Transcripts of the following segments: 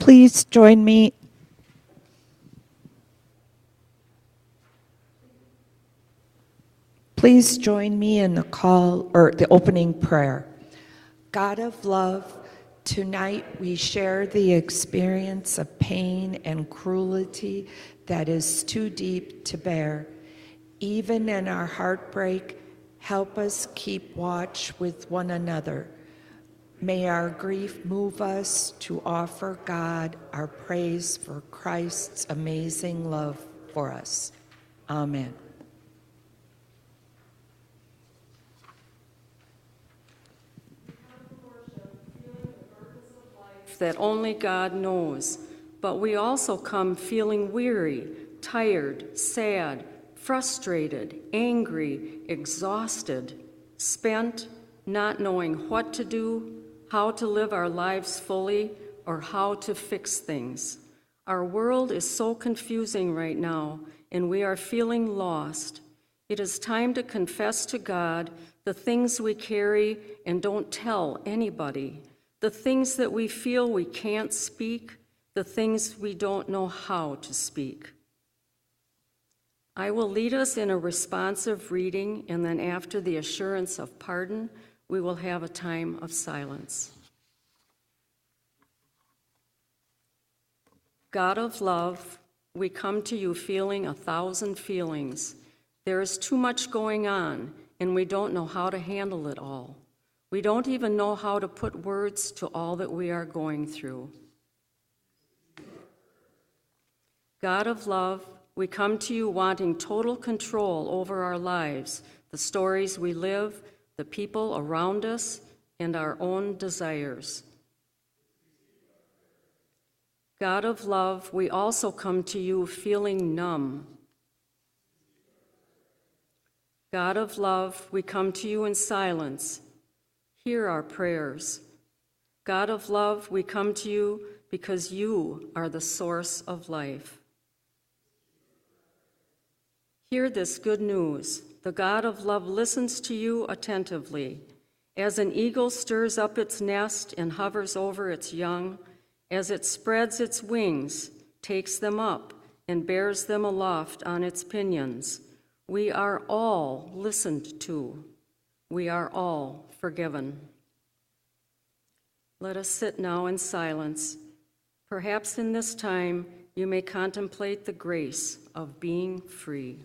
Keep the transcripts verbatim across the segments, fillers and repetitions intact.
Please join me. Please join me in the call or the opening prayer. God of love, tonight we share the experience of pain and cruelty that is too deep to bear. Even in our heartbreak, help us keep watch with one another. May our grief move us to offer God our praise for Christ's amazing love for us. Amen. That only God knows, but we also come feeling weary, tired, sad, frustrated, angry, exhausted, spent, not knowing what to do, how to live our lives fully, or how to fix things. Our world is so confusing right now, and we are feeling lost. It is time to confess to God the things we carry and don't tell anybody, the things that we feel we can't speak, the things we don't know how to speak. I will lead us in a responsive reading, and then after the assurance of pardon, we will have a time of silence. God of love, we come to you feeling a thousand feelings. There is too much going on, and we don't know how to handle it all. We don't even know how to put words to all that we are going through. God of love, we come to you wanting total control over our lives, the stories we live, the people around us, and our own desires. God of love, we also come to you feeling numb. God of love, we come to you in silence. Hear our prayers. God of love, we come to you because you are the source of life. Hear this good news. The God of love listens to you attentively. As an eagle stirs up its nest and hovers over its young, as it spreads its wings, takes them up, and bears them aloft on its pinions, we are all listened to. We are all forgiven. Let us sit now in silence. Perhaps in this time you may contemplate the grace of being free.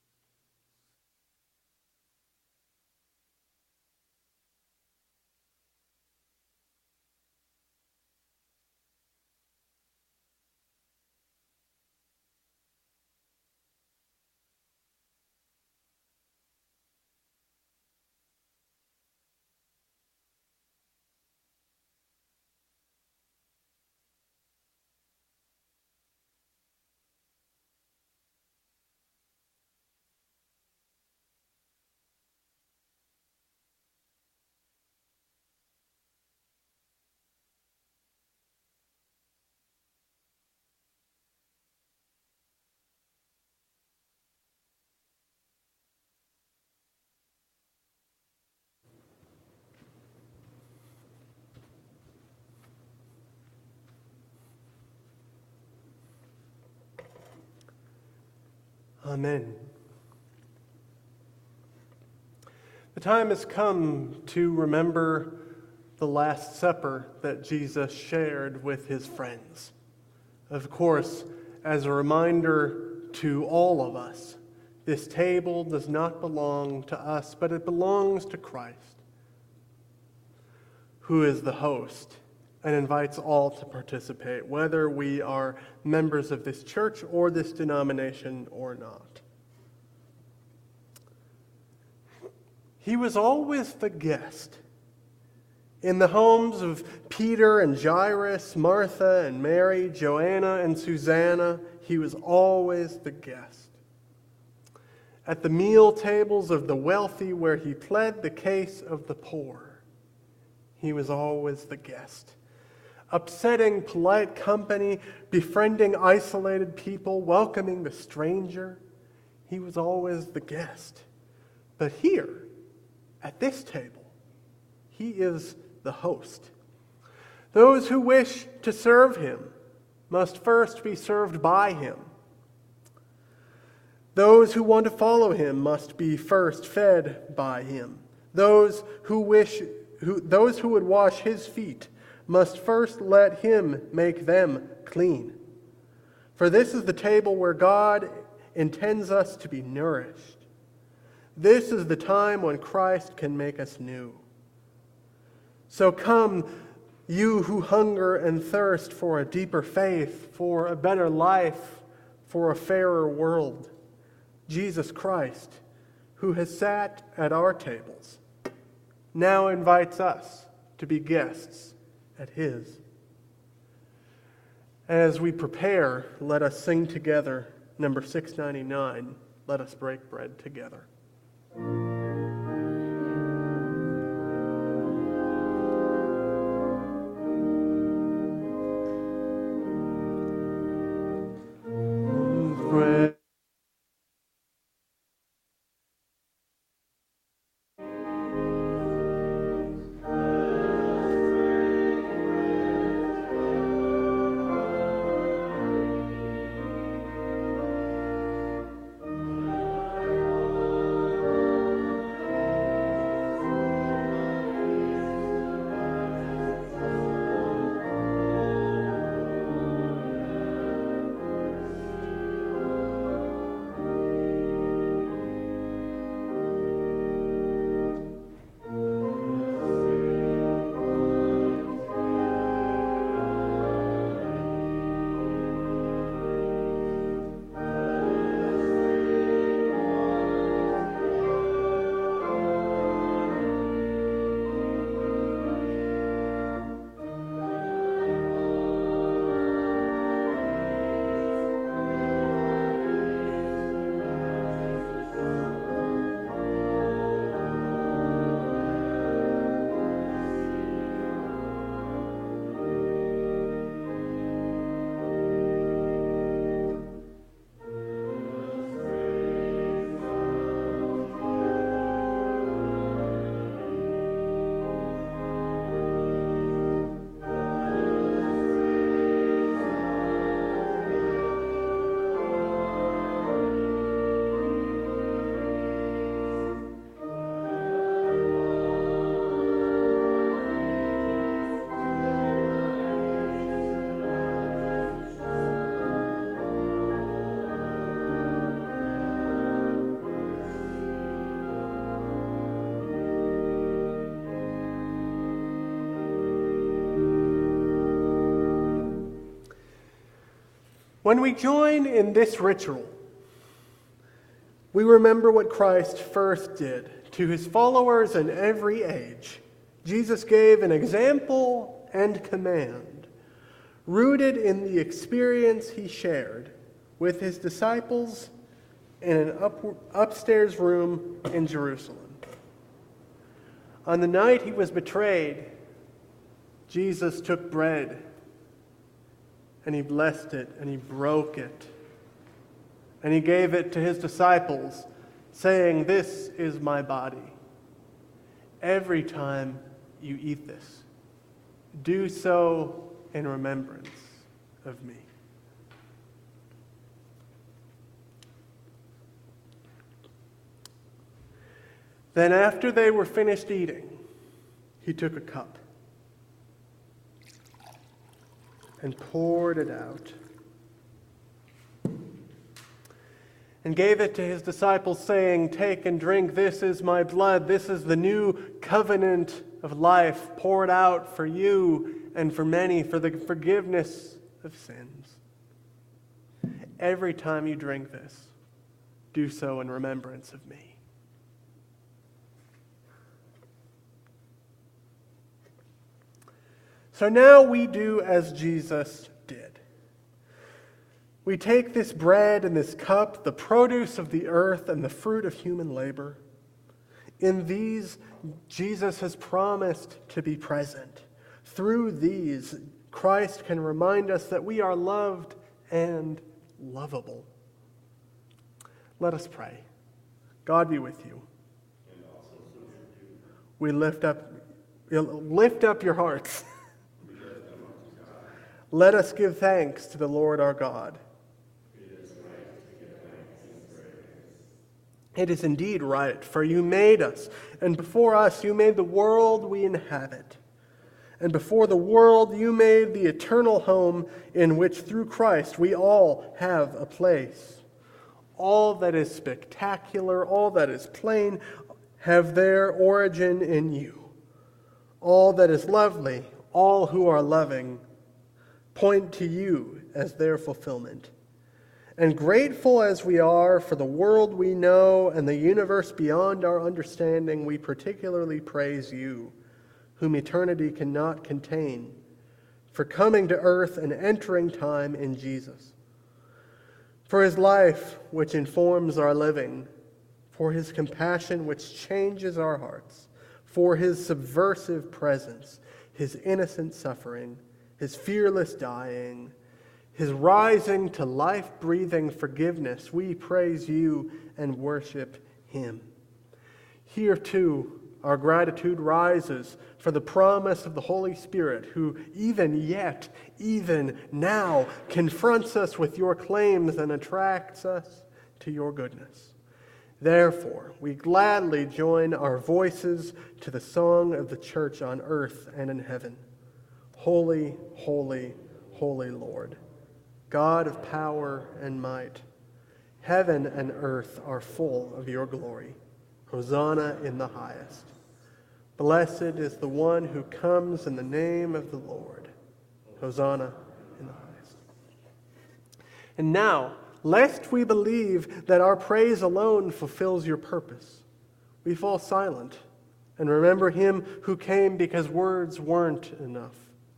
Amen. The time has come to remember the Last Supper that Jesus shared with his friends. Of course, as a reminder to all of us, this table does not belong to us, but it belongs to Christ, who is the host and invites all to participate, whether we are members of this church or this denomination or not. He was always the guest. In the homes of Peter and Jairus, Martha and Mary, Joanna and Susanna, he was always the guest. At the meal tables of the wealthy, where he pled the case of the poor, he was always the guest. Upsetting polite company, befriending isolated people, welcoming the stranger, he was always the guest. But here, at this table, he is the host. Those who wish to serve him must first be served by him. Those who want to follow him must be first fed by him. Those who wish, who, those who would wash his feet must first let him make them clean. For this is the table where God intends us to be nourished. This is the time when Christ can make us new. So come, you who hunger and thirst for a deeper faith, for a better life, for a fairer world. Jesus Christ, who has sat at our tables, now invites us to be guests at his. As we prepare, let us sing together number six ninety-nine, Let Us Break Bread Together. Bread. When we join in this ritual, we remember what Christ first did to his followers in every age. Jesus gave an example and command, rooted in the experience he shared with his disciples in an up, upstairs room in Jerusalem. On the night he was betrayed, Jesus took bread, and he blessed it, and he broke it, and he gave it to his disciples, saying, "This is my body. Every time you eat this, do so in remembrance of me." Then after they were finished eating, he took a cup and poured it out and gave it to his disciples, saying, "Take and drink, this is my blood. This is the new covenant of life poured out for you and for many for the forgiveness of sins. Every time you drink this, do so in remembrance of me." So now we do as Jesus did. We take this bread and this cup, the produce of the earth and the fruit of human labor. In these, Jesus has promised to be present. Through these, Christ can remind us that we are loved and lovable. Let us pray. God be with you. We lift up, lift up your hearts. Let us give thanks to the Lord our God. It is indeed right, for you made us, and before us you made the world we inhabit. And before the world you made the eternal home in which through Christ we all have a place. All that is spectacular, all that is plain, have their origin in you. All that is lovely, all who are loving, point to you as their fulfillment. And grateful as we are for the world we know and the universe beyond our understanding, we particularly praise you, whom eternity cannot contain, for coming to earth and entering time in Jesus. For his life, which informs our living, for his compassion, which changes our hearts, for his subversive presence, his innocent suffering, his fearless dying, his rising to life-breathing forgiveness, we praise you and worship him. Here, too, our gratitude rises for the promise of the Holy Spirit, who even yet, even now, confronts us with your claims and attracts us to your goodness. Therefore, we gladly join our voices to the song of the church on earth and in heaven. Holy, holy, holy Lord, God of power and might, heaven and earth are full of your glory. Hosanna in the highest. Blessed is the one who comes in the name of the Lord. Hosanna in the highest. And now, lest we believe that our praise alone fulfills your purpose, we fall silent and remember him who came because words weren't enough.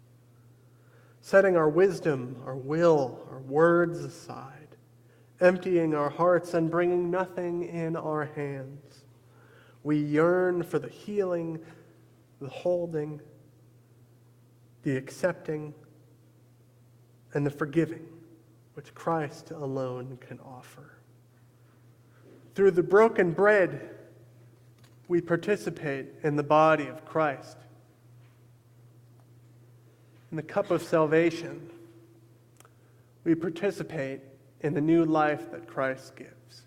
Setting our wisdom, our will, our words aside, emptying our hearts and bringing nothing in our hands, we yearn for the healing, the holding, the accepting, and the forgiving which Christ alone can offer. Through the broken bread, we participate in the body of Christ. In the cup of salvation, we participate in the new life that Christ gives.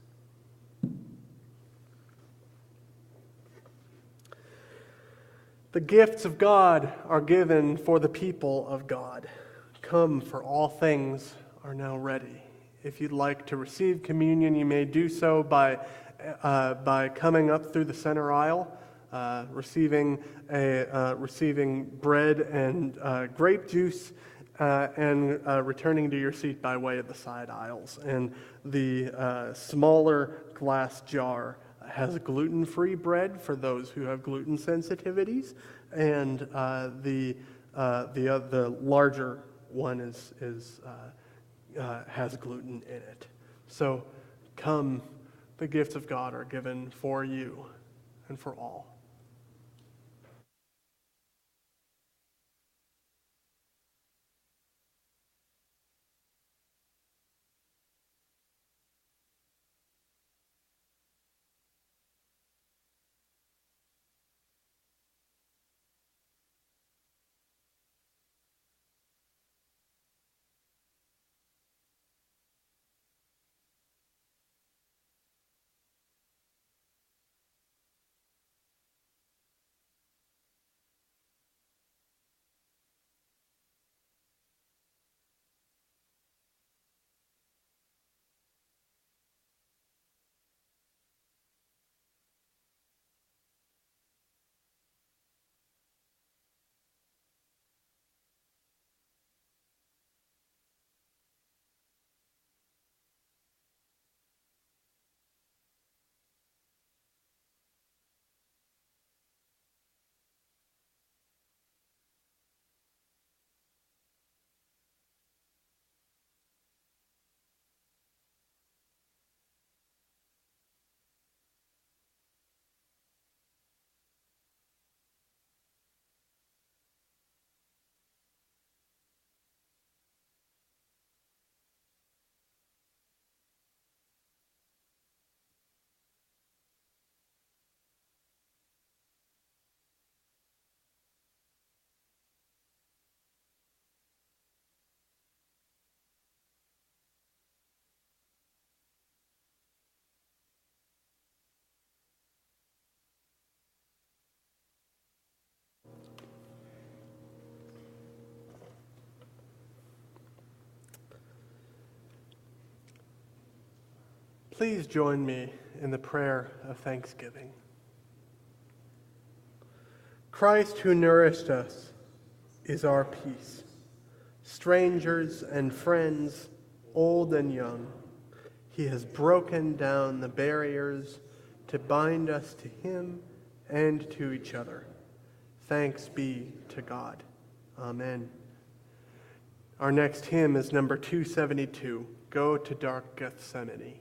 The gifts of God are given for the people of God. Come, for all things are now ready. If you'd like to receive communion, you may do so by, uh, by coming up through the center aisle. Uh, receiving a uh, receiving bread and uh, grape juice, uh, and uh, returning to your seat by way of the side aisles. And the uh, smaller glass jar has gluten-free bread for those who have gluten sensitivities, and uh, the uh, the uh, the larger one is is uh, uh, has gluten in it. So, come, the gifts of God are given for you and for all. Please join me in the prayer of thanksgiving. Christ, who nourished us, is our peace. Strangers and friends, old and young, he has broken down the barriers to bind us to him and to each other. Thanks be to God. Amen. Our next hymn is number two seventy-two, Go to Dark Gethsemane.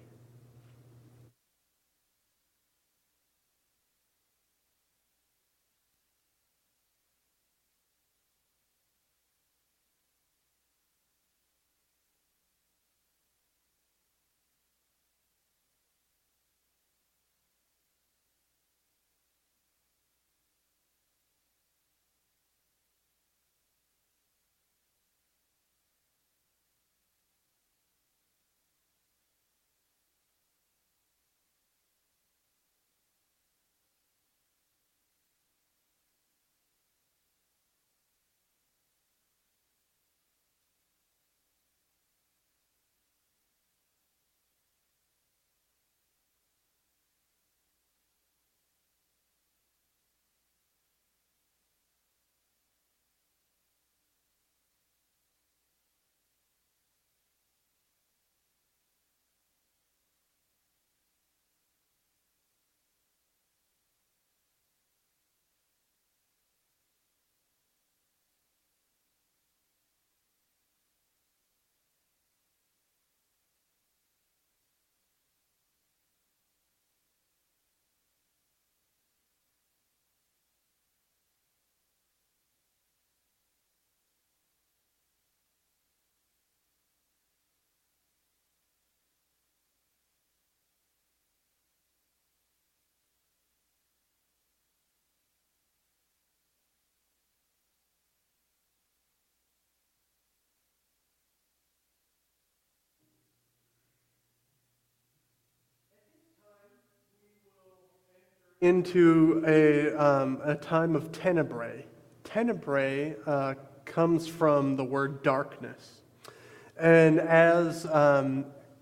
Into a, um, a time of tenebrae. Tenebrae uh, comes from the word darkness. And as, um,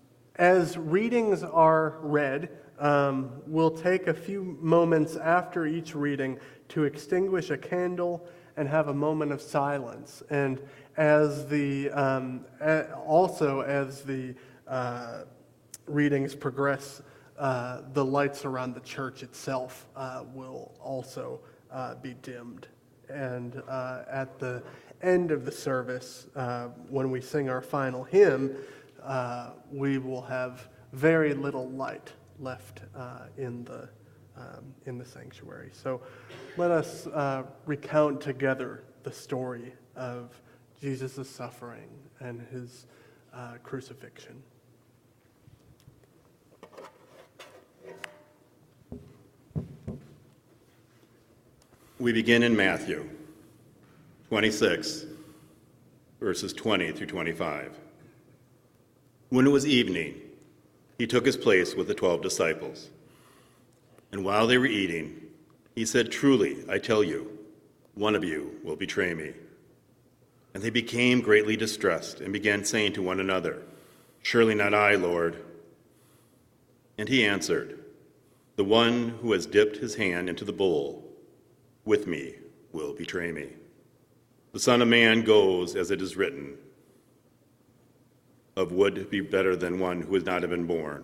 as readings are read, um, we'll take a few moments after each reading to extinguish a candle and have a moment of silence. And as the, um, also as the uh, readings progress, Uh, the lights around the church itself uh, will also uh, be dimmed. And uh, at the end of the service, uh, when we sing our final hymn, uh, we will have very little light left uh, in the um, in the sanctuary. So let us uh, recount together the story of Jesus' suffering and his uh, crucifixion. We begin in Matthew twenty-six, verses twenty through twenty-five. When it was evening, he took his place with the twelve disciples. And while they were eating, he said, "Truly, I tell you, one of you will betray me." And they became greatly distressed and began saying to one another, "Surely not I, Lord." And he answered, "The one who has dipped his hand into the bowl with me will betray me. The Son of Man goes as it is written, of would be better than one who has not been born.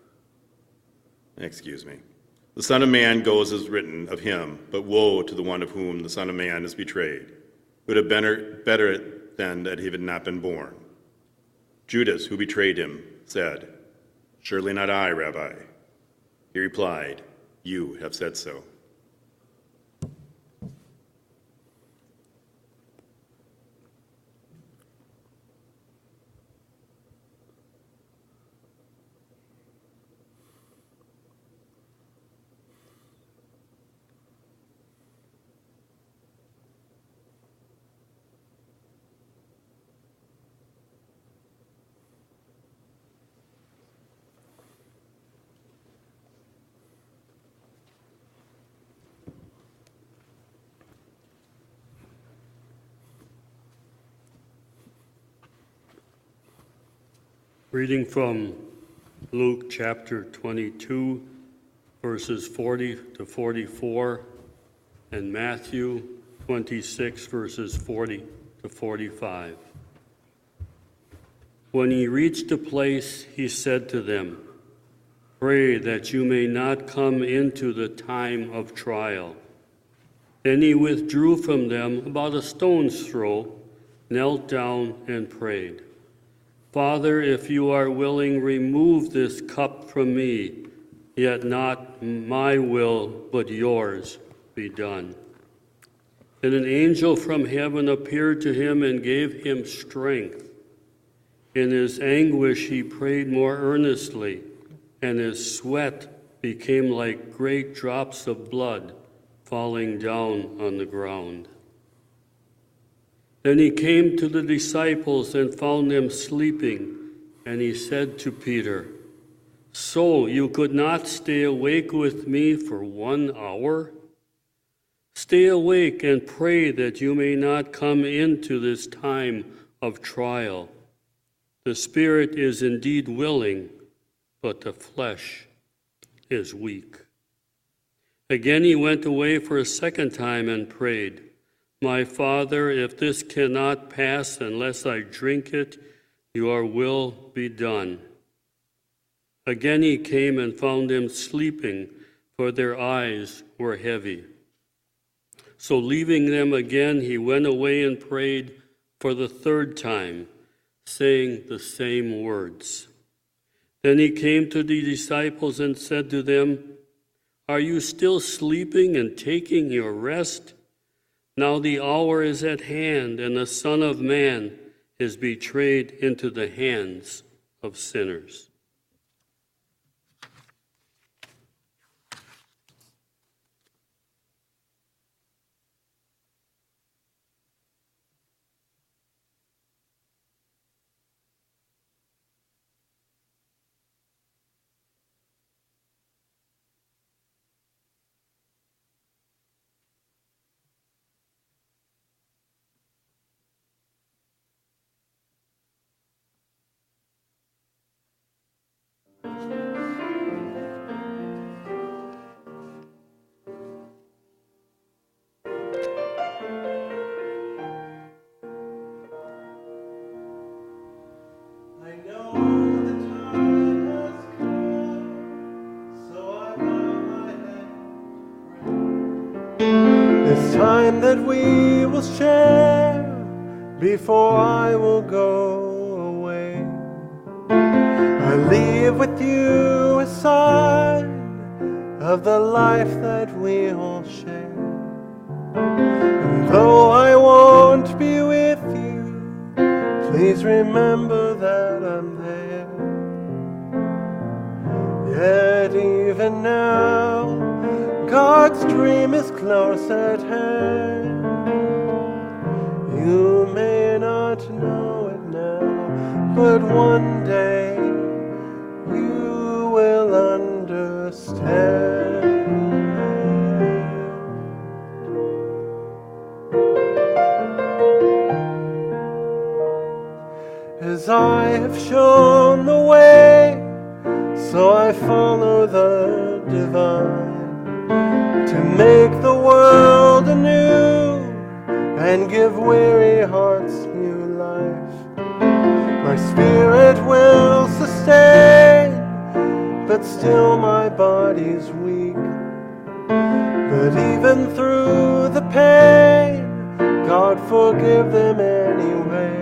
Excuse me. The Son of Man goes as written of him, but woe to the one of whom the Son of Man is betrayed. It would have been better than that he had not been born." Judas, who betrayed him, said, "Surely not I, Rabbi." He replied, "You have said so." Reading from Luke chapter twenty-two, verses forty to forty-four, and Matthew twenty-six, verses forty to forty-five. When he reached a place, he said to them, "Pray that you may not come into the time of trial." Then he withdrew from them about a stone's throw, knelt down, and prayed, "Father, if you are willing, remove this cup from me, yet not my will, but yours be done." Then an angel from heaven appeared to him and gave him strength. In his anguish he prayed more earnestly, and his sweat became like great drops of blood falling down on the ground. Then he came to the disciples and found them sleeping, and he said to Peter, "So you could not stay awake with me for one hour? Stay awake and pray that you may not come into this time of trial. The spirit is indeed willing, but the flesh is weak." Again he went away for a second time and prayed, "My Father, if this cannot pass unless I drink it, your will be done." Again he came and found them sleeping, for their eyes were heavy. So leaving them again, he went away and prayed for the third time, saying the same words. Then he came to the disciples and said to them, "Are you still sleeping and taking your rest? Now the hour is at hand, and the Son of Man is betrayed into the hands of sinners." This time that we will share before I will go away. I leave with you a sign of the life that we'll share. And though I won't be with you, please remember that I'm there. Yet even now, God's dream is close at hand. You may not know it now, but one day you will understand. As I have shown the way, so I follow the divine, to make the world anew and give weary hearts new life. My spirit will sustain, but still my body's weak. But even through the pain, God forgive them anyway.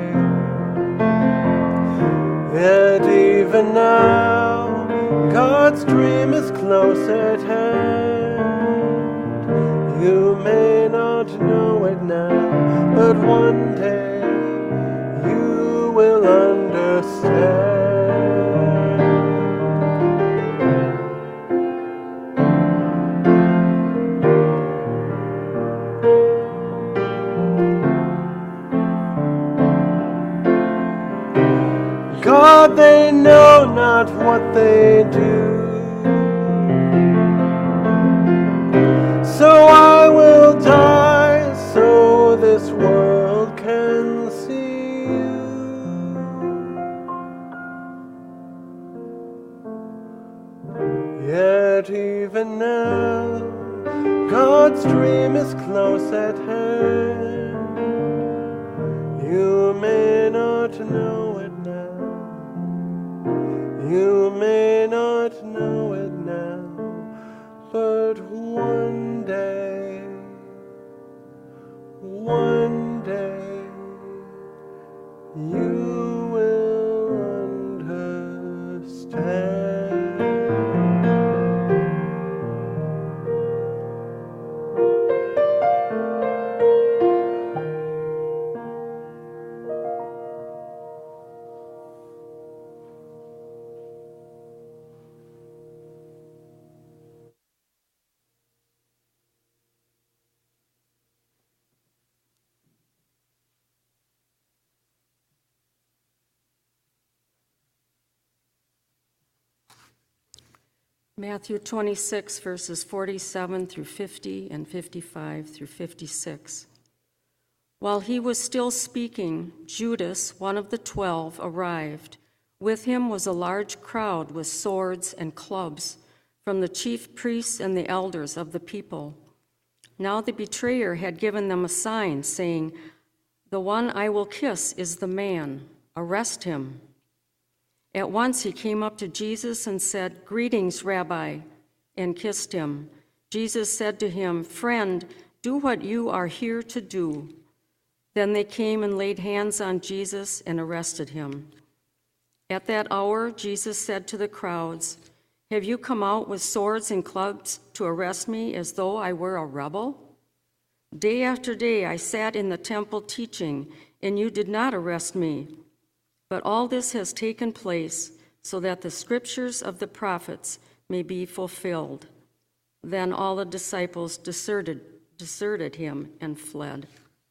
Yet even now, God's dream is close at hand. You may not know it now, but one day you will understand. God, they know not what they do. So I will die so this world can see you. yet even now, God's dream is close at hand. You may not know it now, you may not know it now, but one day, one day, you will understand. Matthew twenty-six, verses forty-seven through fifty and fifty-five through fifty-six. While he was still speaking, Judas, one of the twelve, arrived. With him was a large crowd with swords and clubs from the chief priests and the elders of the people. Now the betrayer had given them a sign, saying, "The one I will kiss is the man. Arrest him." At once he came up to Jesus and said, "Greetings, Rabbi," and kissed him. Jesus said to him, "Friend, do what you are here to do." Then they came and laid hands on Jesus and arrested him. At that hour, Jesus said to the crowds, "Have you come out with swords and clubs to arrest me as though I were a rebel? Day after day I sat in the temple teaching, and you did not arrest me. But all this has taken place so that the scriptures of the prophets may be fulfilled." Then all the disciples deserted, deserted him and fled.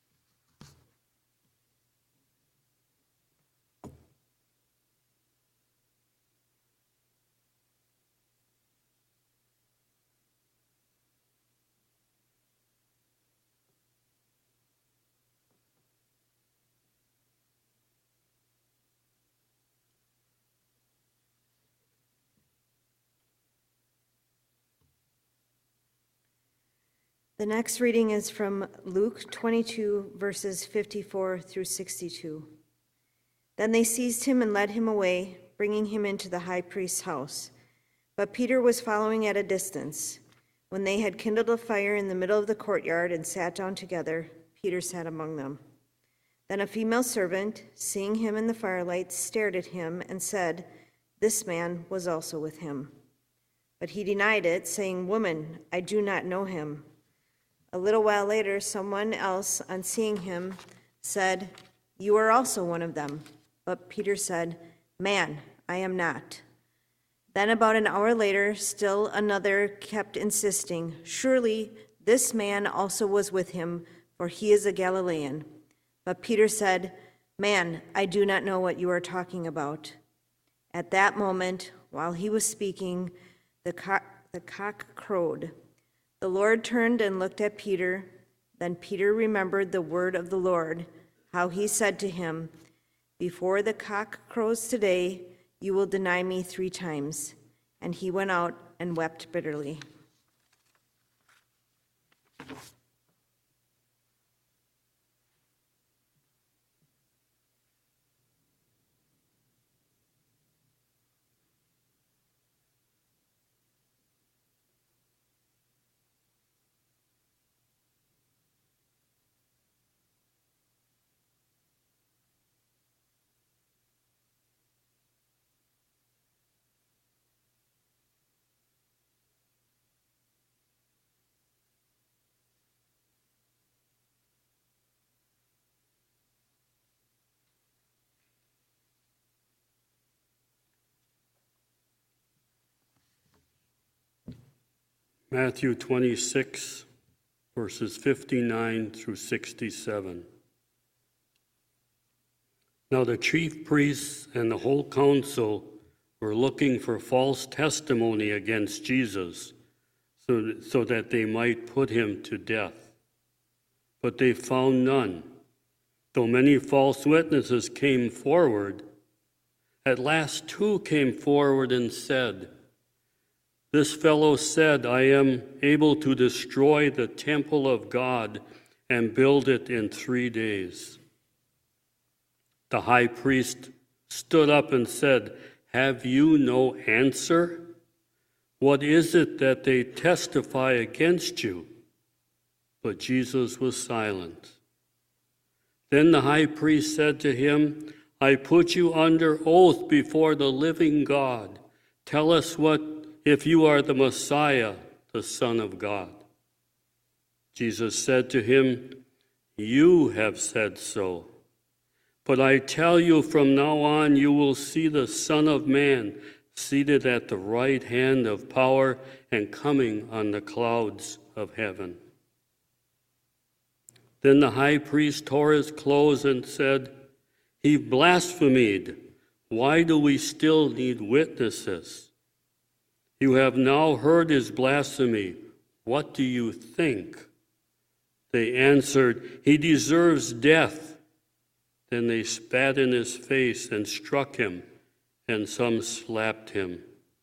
The next reading is from Luke twenty-two, verses fifty-four through sixty-two. Then they seized him and led him away, bringing him into the high priest's house. But Peter was following at a distance. When they had kindled a fire in the middle of the courtyard and sat down together, Peter sat among them. Then a female servant, seeing him in the firelight, stared at him and said, "This man was also with him." But he denied it, saying, "Woman, I do not know him." A little while later, someone else, on seeing him, said, "You are also one of them." But Peter said, "Man, I am not." Then about an hour later, still another kept insisting, "Surely this man also was with him, for he is a Galilean." But Peter said, "Man, I do not know what you are talking about." At that moment, while he was speaking, the cock, the cock crowed. The Lord turned and looked at Peter. Then Peter remembered the word of the Lord, how he said to him, "Before the cock crows today, you will deny me three times." And he went out and wept bitterly. Matthew twenty-six, verses fifty-nine through sixty-seven. Now the chief priests and the whole council were looking for false testimony against Jesus, so, so that they might put him to death. But they found none, though many false witnesses came forward. At last two came forward and said, This fellow said, I am able to destroy the temple of God and build it in three days. The high priest stood up and said, Have you no answer? What is it that they testify against you? But Jesus was silent. Then the high priest said to him, I put you under oath before the living God. Tell us what if you are the Messiah, the Son of God. Jesus said to him, You have said so. But I tell you, from now on you will see the Son of Man seated at the right hand of power and coming on the clouds of heaven. Then the high priest tore his clothes and said, He blasphemed. Why do we still need witnesses? You have now heard his blasphemy. What do you think? They answered, He deserves death. Then they spat in his face and struck him, and some slapped him.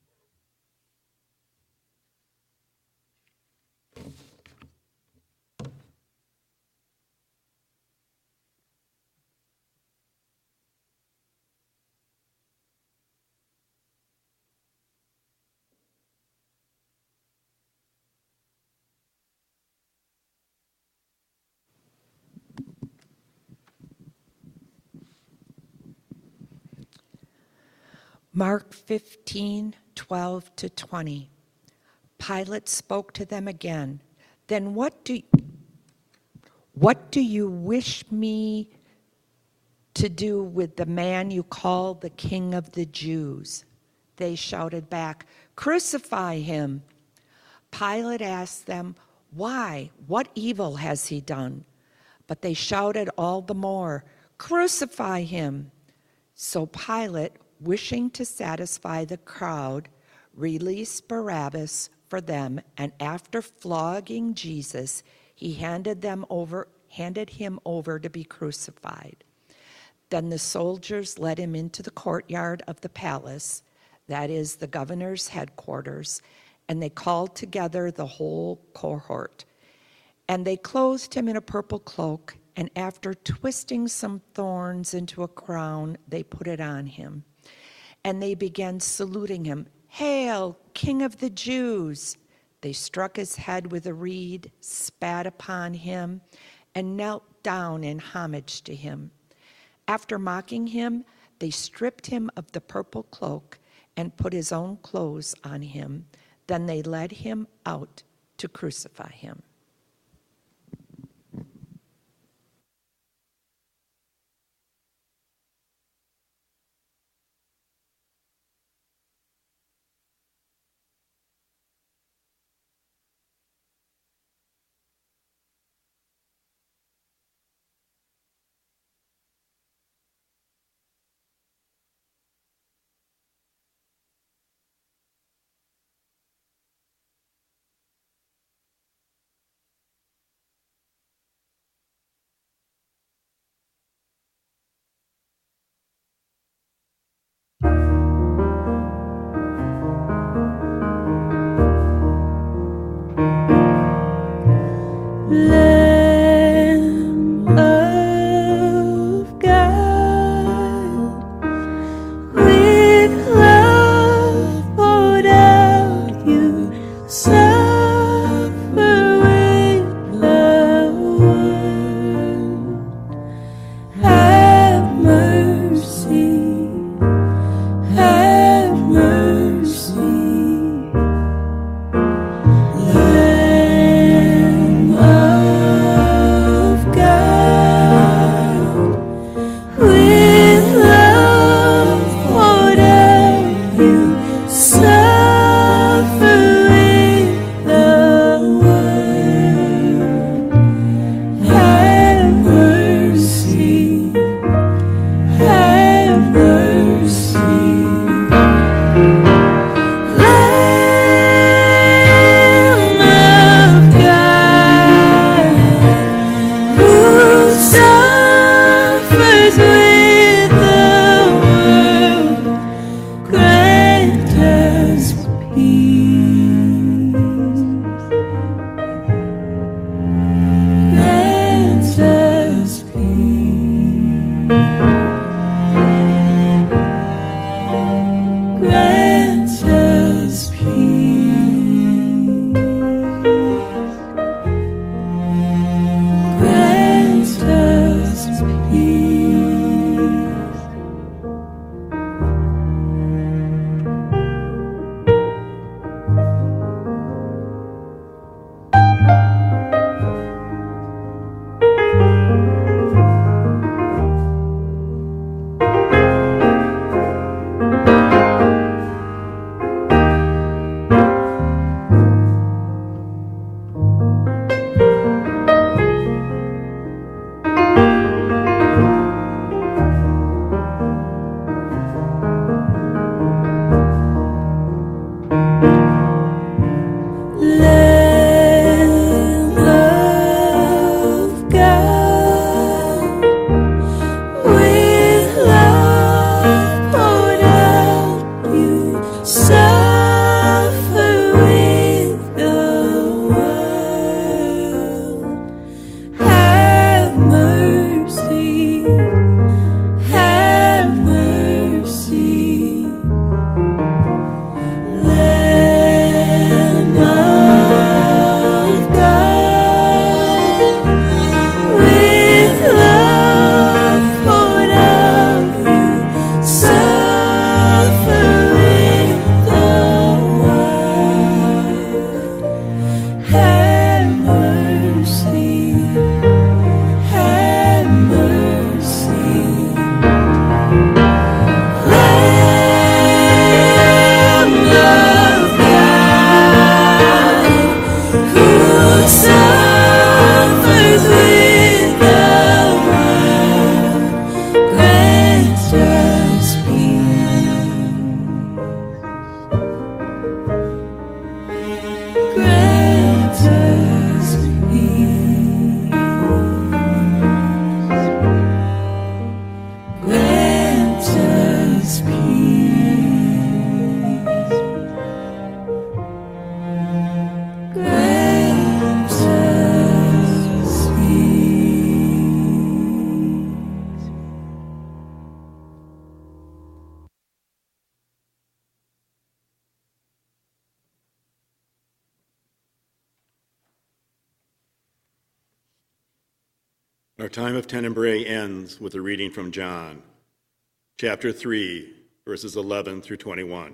Mark fifteen, twelve to twenty. Pilate spoke to them again. Then what do, what do you wish me to do with the man you call the King of the Jews? They shouted back, Crucify him. Pilate asked them, Why? What evil has he done? But they shouted all the more, Crucify him. So Pilate, wishing to satisfy the crowd, released Barabbas for them, and after flogging Jesus, he handed them over, handed him over to be crucified. Then the soldiers led him into the courtyard of the palace, that is, the governor's headquarters, and they called together the whole cohort. And they clothed him in a purple cloak, and after twisting some thorns into a crown, they put it on him. And they began saluting him, Hail, King of the Jews! They struck his head with a reed, spat upon him, and knelt down in homage to him. After mocking him, they stripped him of the purple cloak and put his own clothes on him. Then they led him out to crucify him. Our time of Tenebrae ends with a reading from John, chapter three, verses eleven through twenty-one.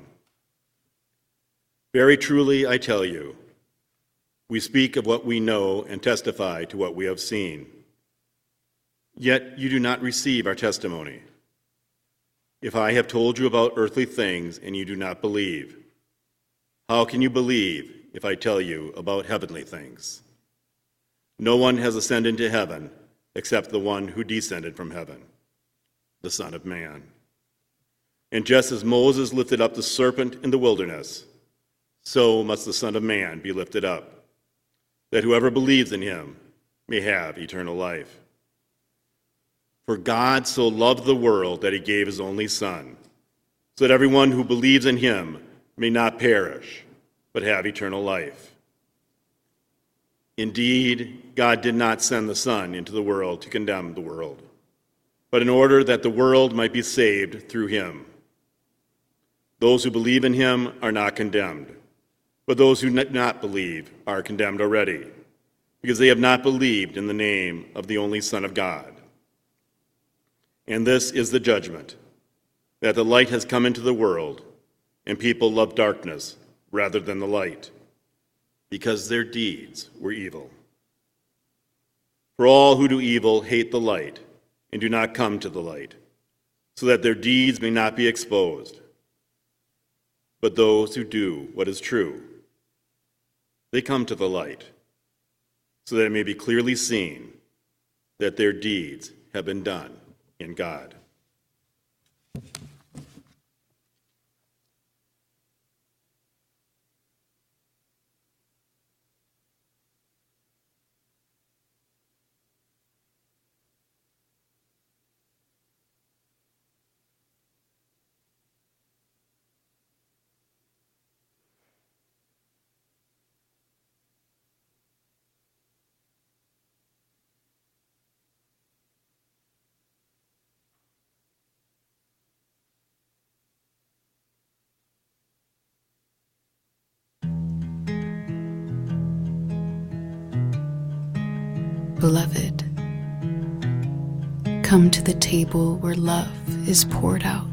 Very truly, I tell you, we speak of what we know and testify to what we have seen. Yet you do not receive our testimony. If I have told you about earthly things and you do not believe, how can you believe if I tell you about heavenly things? No one has ascended into heaven except the one who descended from heaven, the Son of Man. And just as Moses lifted up the serpent in the wilderness, so must the Son of Man be lifted up, that whoever believes in him may have eternal life. For God so loved the world that he gave his only Son, so that everyone who believes in him may not perish, but have eternal life. Indeed, God did not send the Son into the world to condemn the world, but in order that the world might be saved through him. Those who believe in him are not condemned, but those who do not believe are condemned already, because they have not believed in the name of the only Son of God. And this is the judgment, that the light has come into the world, and people love darkness rather than the light, because their deeds were evil. For all who do evil hate the light and do not come to the light, so that their deeds may not be exposed. But those who do what is true, they come to the light, so that it may be clearly seen that their deeds have been done in God. Beloved, come to the table where love is poured out,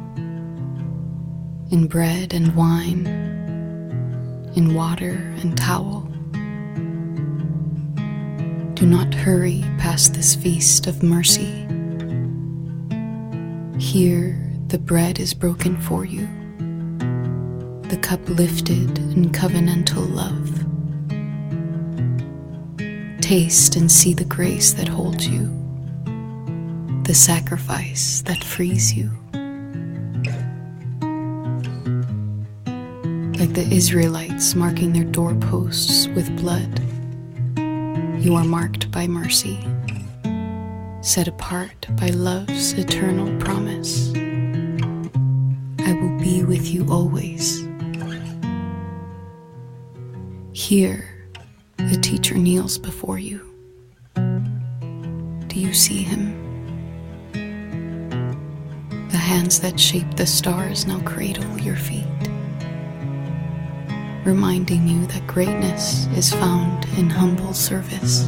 in bread and wine, in water and towel. Do not hurry past this feast of mercy. Here the bread is broken for you, the cup lifted in covenantal love. Taste and see the grace that holds you, the sacrifice that frees you. Like the Israelites marking their doorposts with blood, you are marked by mercy, set apart by love's eternal promise. I will be with you always. Here, the teacher kneels before you. Do you see him? The hands that shape the stars now cradle your feet, reminding you that greatness is found in humble service.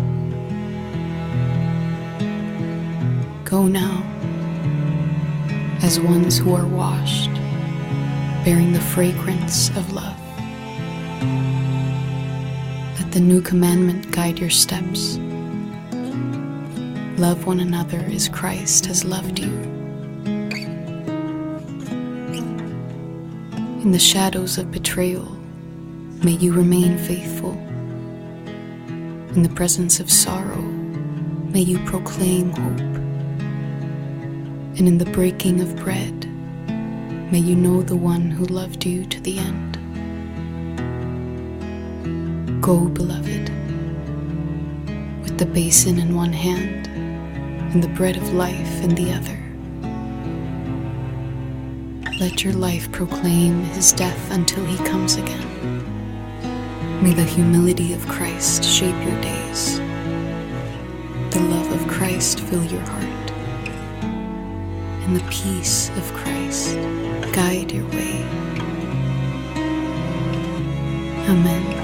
Go now, as ones who are washed, bearing the fragrance of love. Let the new commandment guide your steps. Love one another as Christ has loved you. In the shadows of betrayal, may you remain faithful. In the presence of sorrow, may you proclaim hope. And in the breaking of bread, may you know the one who loved you to the end. Go, beloved, with the basin in one hand and the bread of life in the other. Let your life proclaim his death until he comes again. May the humility of Christ shape your days. The love of Christ fill your heart. And the peace of Christ guide your way. Amen.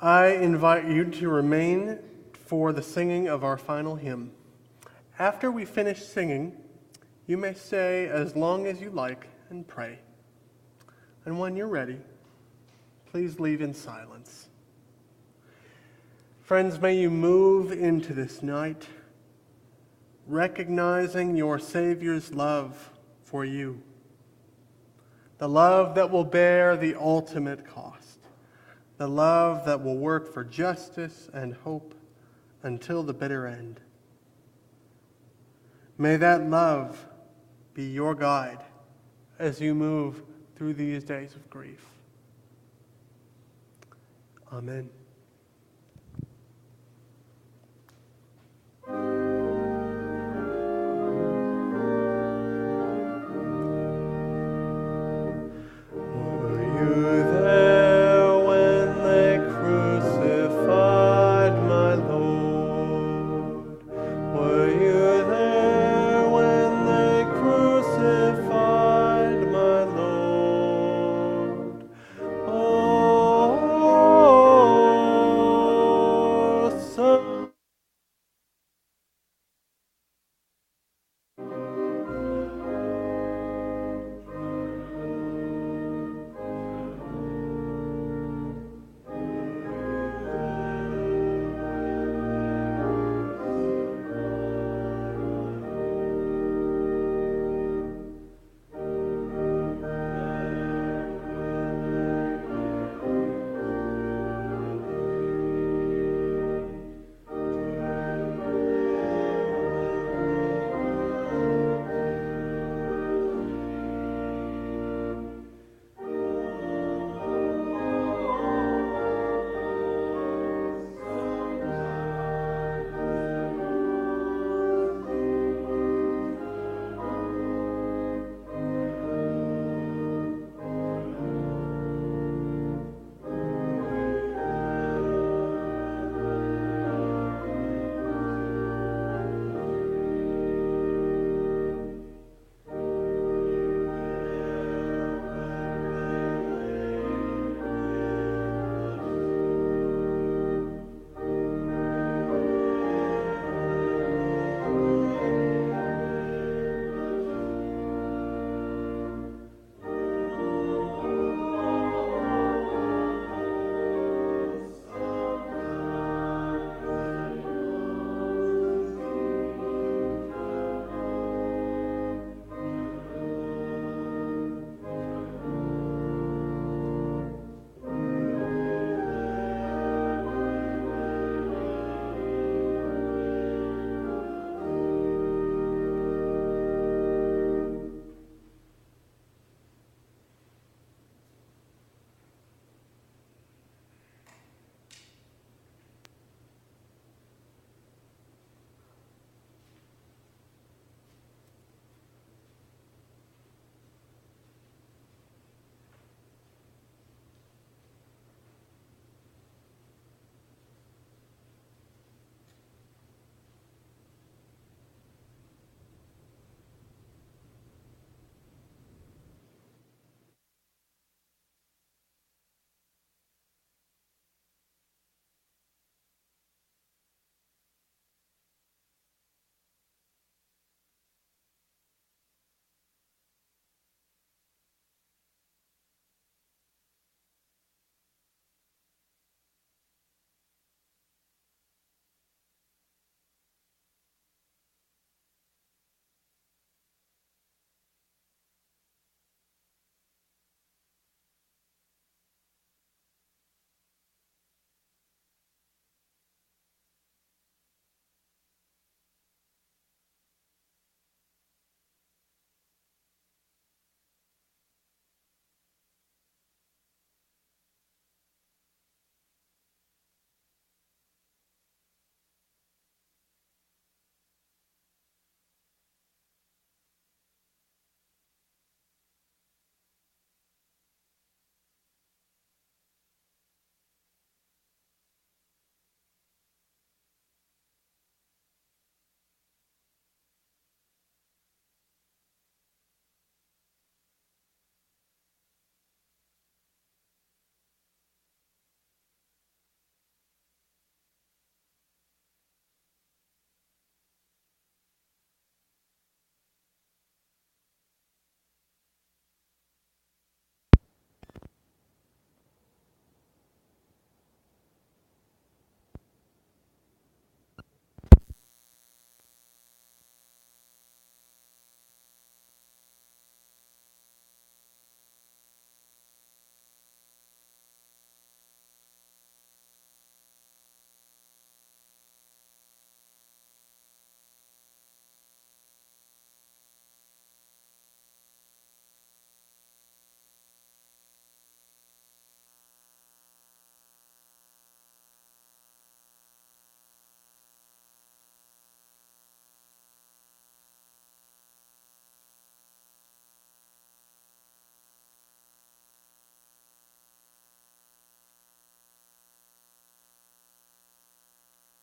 I invite you to remain for the singing of our final hymn. After we finish singing, you may stay as long as you like and pray. And when you're ready, please leave in silence. Friends, may you move into this night recognizing your Savior's love for you, the love that will bear the ultimate cost, the love that will work for justice and hope until the bitter end. May that love be your guide as you move through these days of grief. Amen.